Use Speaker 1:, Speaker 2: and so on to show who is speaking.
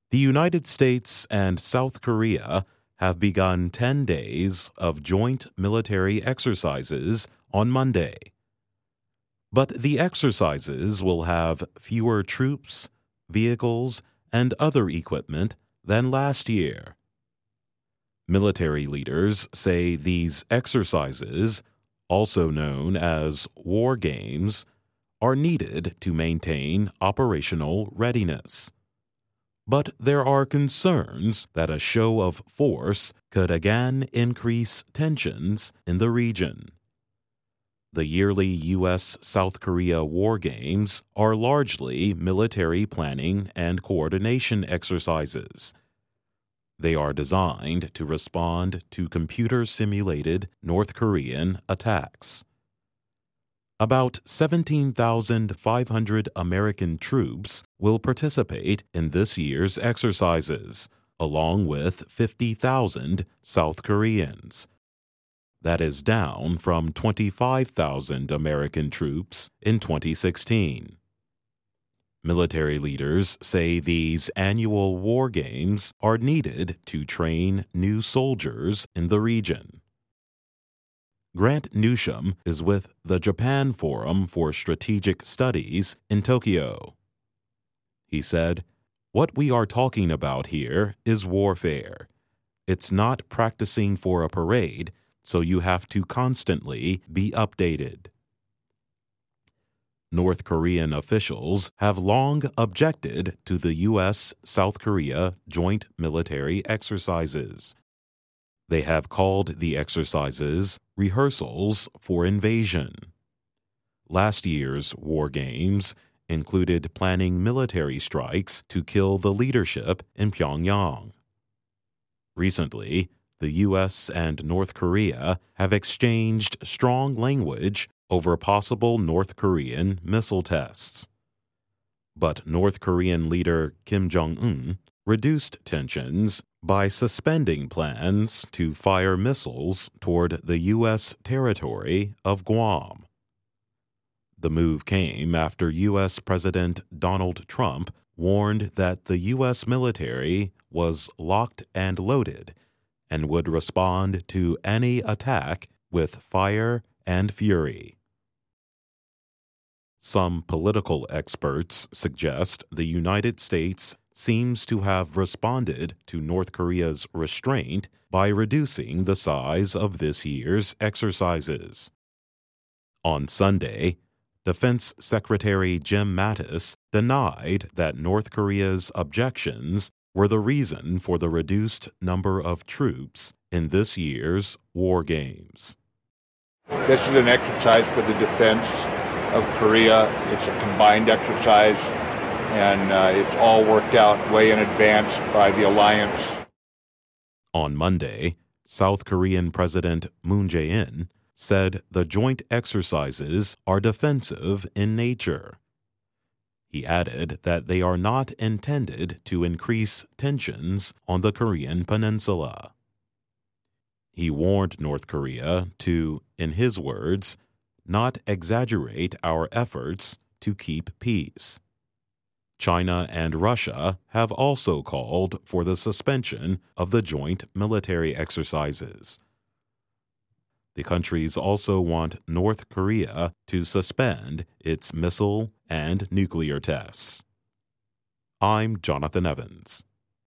Speaker 1: The United States and South Korea have begun 10 days of joint military exercises on Monday. But the exercises will have fewer troops, vehicles, and other equipment than last year. Military leaders say these exercises, also known as war games, are needed to maintain operational readiness. But there are concerns that a show of force could again increase tensions in the region. The yearly U.S.-South Korea war games are largely military planning and coordination exercises. They are designed to respond to computer-simulated North Korean attacks. About 17,500 American troops will participate in this year's exercises, along with 50,000 South Koreans. That is down from 25,000 American troops in 2016. Military leaders say these annual war games are needed to train new soldiers in the region. Grant Newsham is with the Japan Forum for Strategic Studies in Tokyo. He said, "What we are talking about here is warfare. It's not practicing for a parade, so you have to constantly be updated." North Korean officials have long objected to the U.S.-South Korea joint military exercises. They have called the exercises rehearsals for invasion. Last year's war games included planning military strikes to kill the leadership in Pyongyang. Recently, the U.S. and North Korea have exchanged strong language over possible North Korean missile tests. But North Korean leader Kim Jong-un reduced tensions by suspending plans to fire missiles toward the U.S. territory of Guam. The move came after U.S. President Donald Trump warned that the U.S. military was locked and loaded and would respond to any attack with fire and fury. Some political experts suggest the United States seems to have responded to North Korea's restraint by reducing the size of this year's exercises. On Sunday, Defense Secretary Jim Mattis denied that North Korea's objections were the reason for the reduced number of troops in this year's war games.
Speaker 2: This is an exercise for the defense of Korea. It's a combined exercise, and it's all worked out way in advance by the alliance.
Speaker 1: On Monday, South Korean President Moon Jae-in said the joint exercises are defensive in nature. He added that they are not intended to increase tensions on the Korean peninsula. He warned North Korea to, in his words, not exaggerate our efforts to keep peace. China and Russia have also called for the suspension of the joint military exercises. The countries also want North Korea to suspend its missile and nuclear tests. I'm Jonathan Evans.